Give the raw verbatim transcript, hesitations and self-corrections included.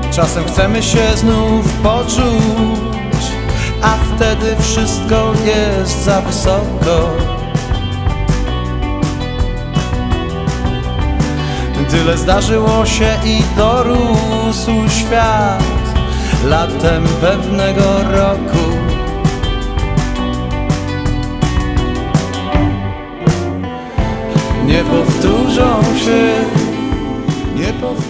Czasem chcemy się znów poczuć, a wtedy wszystko jest za wysoko. Tyle zdarzyło się i dorósł świat latem pewnego roku. Nie powtórzą się, nie powtórzą